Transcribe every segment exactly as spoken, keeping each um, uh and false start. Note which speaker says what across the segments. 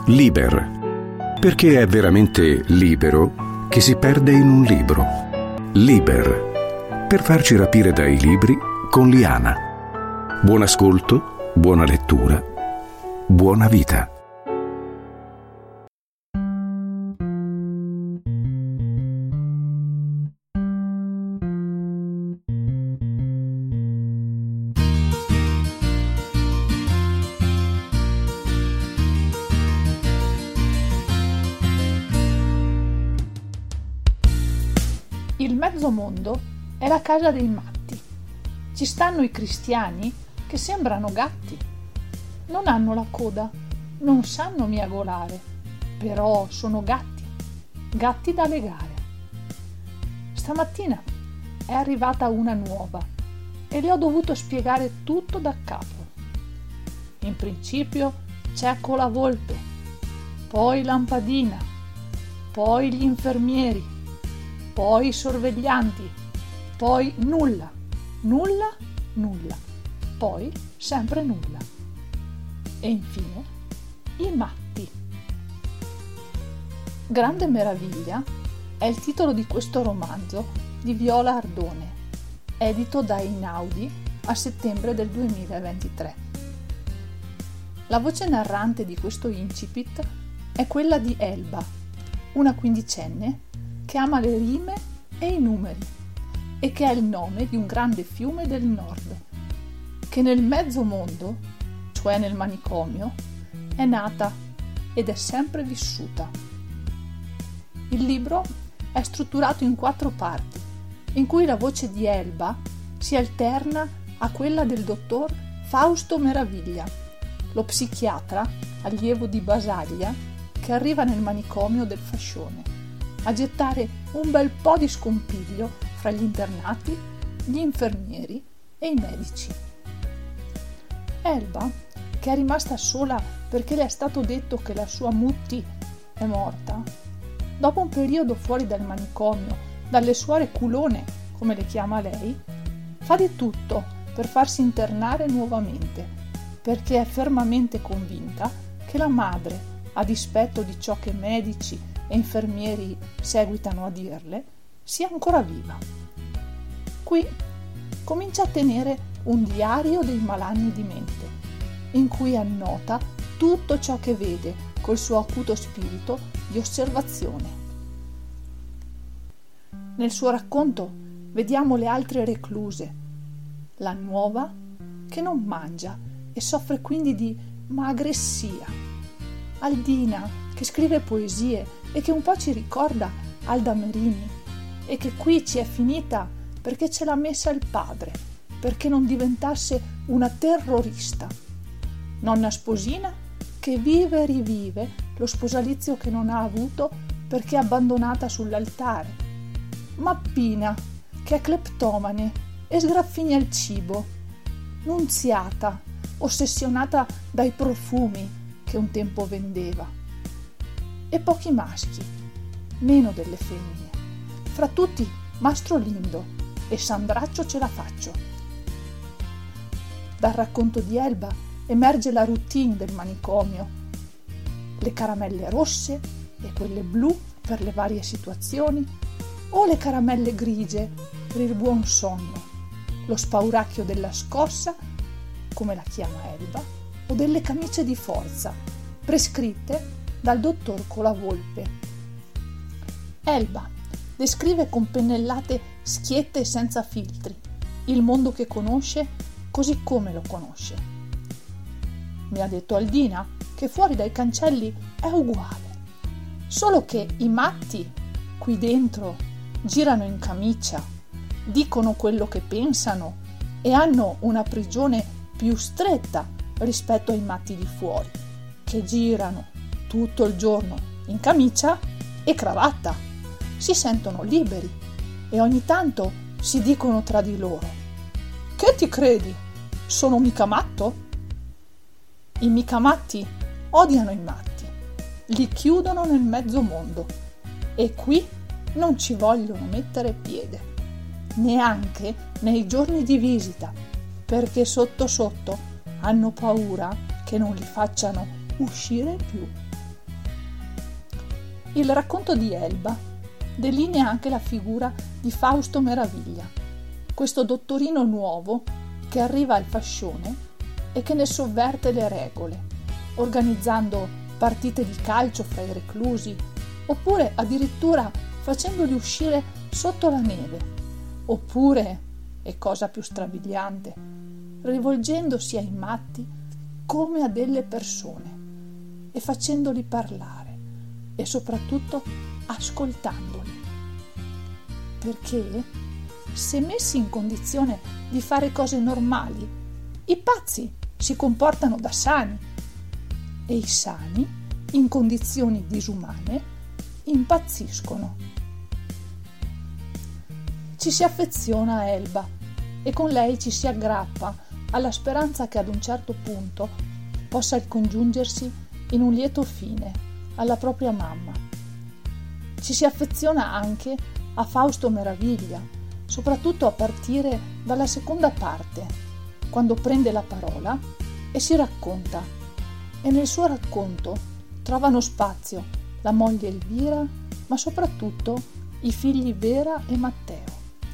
Speaker 1: Liber, perché è veramente libero che si perde in un libro. Liber, per farci rapire dai libri con Liana. Buon ascolto, buona lettura, buona vita.
Speaker 2: Il mezzo mondo è la casa dei matti. Ci stanno i cristiani che sembrano gatti. Non hanno la coda, non sanno miagolare, però sono gatti, gatti da legare. Stamattina è arrivata una nuova e le ho dovuto spiegare tutto da capo. In principio c'è Colavolpe, poi Lampadina, poi gli infermieri, poi i sorveglianti, poi nulla, nulla, nulla, poi sempre nulla. E infine i matti. Grande meraviglia è il titolo di questo romanzo di Viola Ardone, edito da Einaudi a settembre del duemilaventitré. La voce narrante di questo incipit è quella di Elba, una quindicenne che ama le rime e i numeri e che ha il nome di un grande fiume del nord, che nel mezzo mondo, cioè nel manicomio, è nata ed è sempre vissuta. Il libro è strutturato in quattro parti, in cui la voce di Elba si alterna a quella del dottor Fausto Meraviglia, lo psichiatra allievo di Basaglia che arriva nel manicomio del Fascione a gettare un bel po' di scompiglio fra gli internati, gli infermieri e i medici. Elba, che è rimasta sola perché le è stato detto che la sua Mutti è morta, dopo un periodo fuori dal manicomio, dalle suore culone, come le chiama lei, fa di tutto per farsi internare nuovamente, perché è fermamente convinta che la madre, a dispetto di ciò che medici e infermieri seguitano a dirle, sia ancora viva. Qui comincia a tenere un diario dei malanni di mente, in cui annota tutto ciò che vede col suo acuto spirito di osservazione. Nel suo racconto vediamo le altre recluse, la nuova che non mangia e soffre quindi di magressia, Aldina che scrive poesie e che un po' ci ricorda Alda Merini e che qui ci è finita perché ce l'ha messa il padre, perché non diventasse una terrorista. Nonna Sposina che vive e rivive lo sposalizio che non ha avuto perché è abbandonata sull'altare. Mappina che è cleptomane e sgraffigna il cibo. Nunziata, ossessionata dai profumi che un tempo vendeva. E pochi maschi, meno delle femmine. Fra tutti Mastro Lindo e Sandraccio ce la faccio. Dal racconto di Elba emerge la routine del manicomio, le caramelle rosse e quelle blu per le varie situazioni, o le caramelle grigie per il buon sonno, lo spauracchio della scossa, come la chiama Elba, o delle camicie di forza, prescritte dal dottor Colavolpe. Elba descrive con pennellate schiette e senza filtri il mondo che conosce così come lo conosce. Mi ha detto Aldina che fuori dai cancelli è uguale, solo che i matti qui dentro girano in camicia, dicono quello che pensano e hanno una prigione più stretta rispetto ai matti di fuori, che girano tutto il giorno in camicia e cravatta, si sentono liberi e ogni tanto si dicono tra di loro: che ti credi? Sono mica matto? I mica matti odiano i matti, li chiudono nel mezzo mondo e qui non ci vogliono mettere piede, neanche nei giorni di visita, perché sotto sotto hanno paura che non li facciano uscire più. Il racconto di Elba delinea anche la figura di Fausto Meraviglia, questo dottorino nuovo che arriva al fascione e che ne sovverte le regole, organizzando partite di calcio fra i reclusi, oppure addirittura facendoli uscire sotto la neve, oppure, e cosa più strabiliante, rivolgendosi ai matti come a delle persone e facendoli parlare e soprattutto ascoltandoli. Perché se messi in condizione di fare cose normali, i pazzi si comportano da sani e i sani, in condizioni disumane, impazziscono. Ci si affeziona a Elba e con lei ci si aggrappa alla speranza che ad un certo punto possa congiungersi in un lieto fine alla propria mamma. Ci si affeziona anche a Fausto Meraviglia, soprattutto a partire dalla seconda parte, quando prende la parola e si racconta, e nel suo racconto trovano spazio la moglie Elvira, ma soprattutto i figli Vera e Matteo.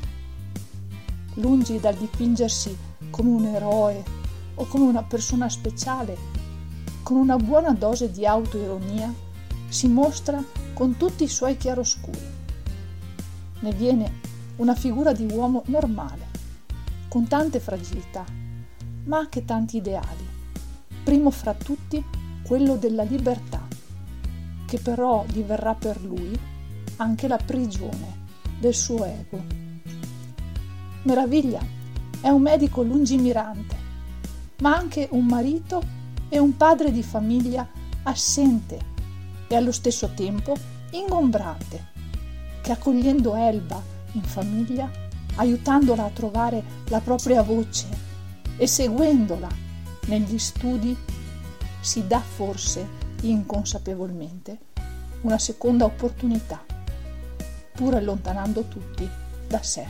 Speaker 2: Lungi dal dipingersi come un eroe o come una persona speciale, con una buona dose di autoironia si mostra con tutti i suoi chiaroscuri. Ne viene una figura di uomo normale, con tante fragilità, ma anche tanti ideali. Primo fra tutti quello della libertà, che però diverrà per lui anche la prigione del suo ego. Meraviglia è un medico lungimirante, ma anche un marito e un padre di famiglia assente e allo stesso tempo ingombrante, che accogliendo Elba in famiglia, aiutandola a trovare la propria voce e seguendola negli studi, si dà forse inconsapevolmente una seconda opportunità, pur allontanando tutti da sé.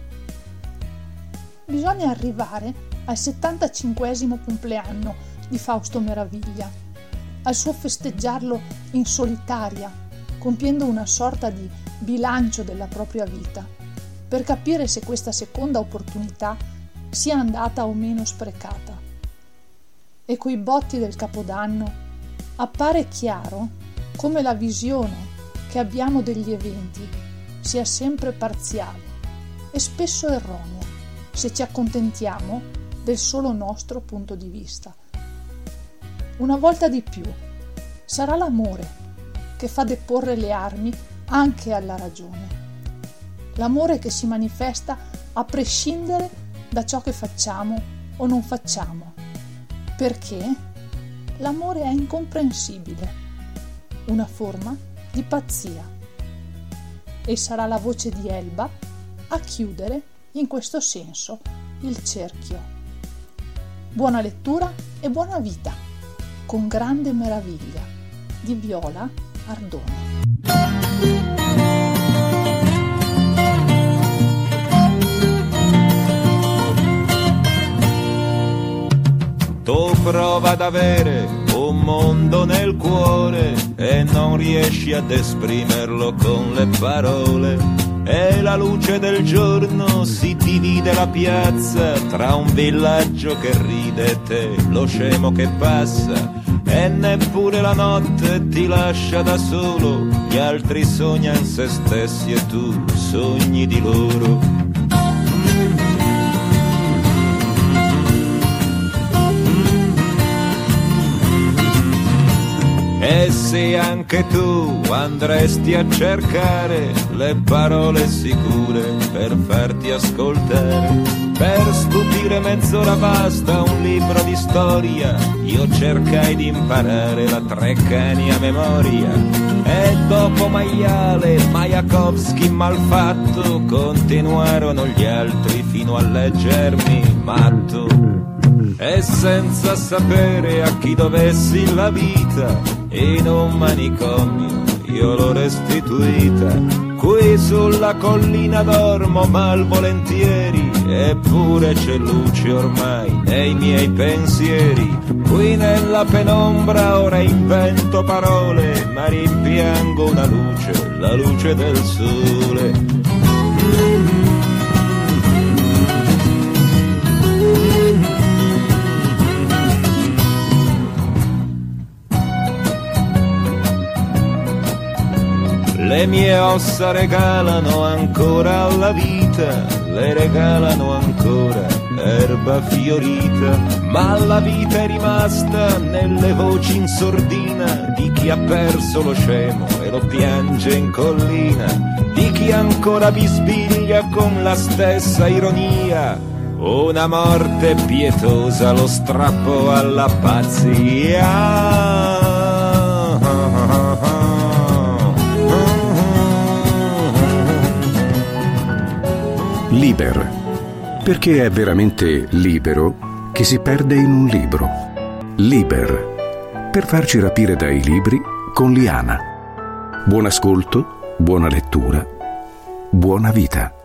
Speaker 2: Bisogna arrivare al settantacinquesimo compleanno di Fausto Meraviglia, al suo festeggiarlo in solitaria, compiendo una sorta di bilancio della propria vita, per capire se questa seconda opportunità sia andata o meno sprecata. E coi botti del Capodanno appare chiaro come la visione che abbiamo degli eventi sia sempre parziale e spesso erronea, se ci accontentiamo del solo nostro punto di vista. Una volta di più sarà l'amore che fa deporre le armi anche alla ragione. L'amore che si manifesta a prescindere da ciò che facciamo o non facciamo, perché l'amore è incomprensibile, una forma di pazzia. E sarà la voce di Elba a chiudere in questo senso il cerchio. Buona lettura e buona vita, con grande meraviglia, di Viola Ardone.
Speaker 3: Tu prova ad avere un mondo nel cuore e non riesci ad esprimerlo con le parole. E la luce del giorno si divide la piazza tra un villaggio che ride e te, lo scemo che passa. E neppure la notte ti lascia da solo, gli altri sognano se stessi e tu sogni di loro. E se anche tu andresti a cercare le parole sicure per farti ascoltare, per stupire mezz'ora basta un libro di storia, io cercai di imparare la Treccani a memoria. E dopo Maiale, Majakovskij, Malfatto, continuarono gli altri fino a leggermi matto. E senza sapere a chi dovessi la vita, in un manicomio io l'ho restituita. Qui sulla collina dormo malvolentieri eppure c'è luce ormai nei miei pensieri. Qui nella penombra ora invento parole, ma rimpiango una luce, la luce del sole. Le mie ossa regalano ancora alla vita, le regalano ancora erba fiorita, ma la vita è rimasta nelle voci in sordina di chi ha perso lo scemo e lo piange in collina, di chi ancora bisbiglia con la stessa ironia una morte pietosa, lo strappo alla pazzia.
Speaker 1: Liber, perché è veramente libero che si perde in un libro. Liber, per farci rapire dai libri con Liana. Buon ascolto, buona lettura, buona vita.